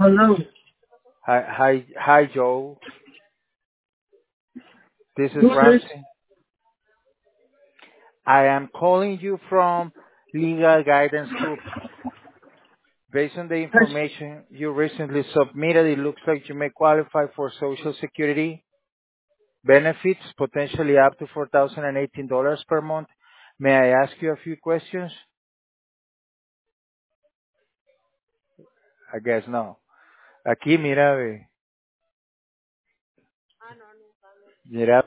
Hello. Hi, Joe. This is Who's this? Ramsey. I am calling you from Legal Guidance Group. Based on the Yes. information you recently submitted, it looks like you may qualify for Social Security benefits, potentially up to $4,018 per month. May I ask you a few questions? I guess no. Aquí, mira, ve. Mira,